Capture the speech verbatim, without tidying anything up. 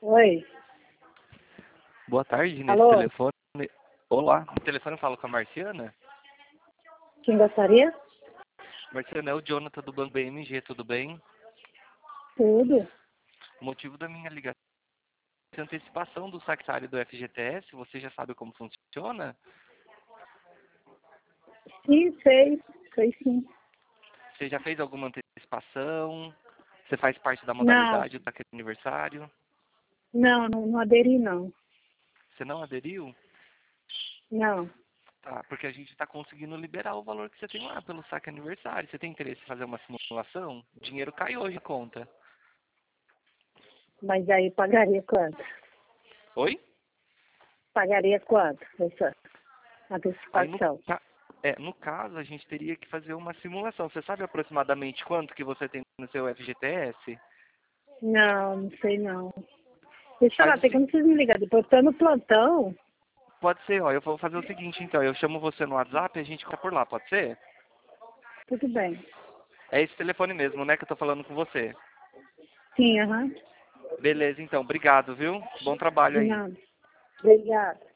Oi. Boa tarde, nesse Alô? telefone. Olá, no telefone eu falo com a Marciana. Quem gostaria? Marciana, é o Jonathan do Banco B M G, tudo bem? Tudo. O motivo da minha ligação é a antecipação do saque do F G T S. Você já sabe como funciona? Sim, sei. Sei sim. Você já fez alguma antecipação? Você faz parte da Não, modalidade do saque aniversário? não, não, não aderi não. Você não aderiu? Não. Tá, porque a gente está conseguindo liberar o valor que você tem lá pelo saque aniversário. Você tem interesse em fazer uma simulação? O dinheiro cai hoje na conta. Mas aí pagaria quanto? Oi? Pagaria quanto essa Aí no, antecipação? ca- é, no caso, a gente teria que fazer uma simulação. Você sabe aproximadamente quanto que você tem no seu F G T S? Não, não sei não. Deixa Faz lá, o tem como seguinte, vocês me ligar. Depois eu tô no plantão. pode ser, ó, eu vou fazer o seguinte então, eu chamo você no WhatsApp e a gente fica por lá, pode ser? Tudo bem. É esse telefone mesmo, né, que eu tô falando com você. Sim, aham. Beleza, então, obrigado, viu? Bom trabalho De aí. nada. Obrigada.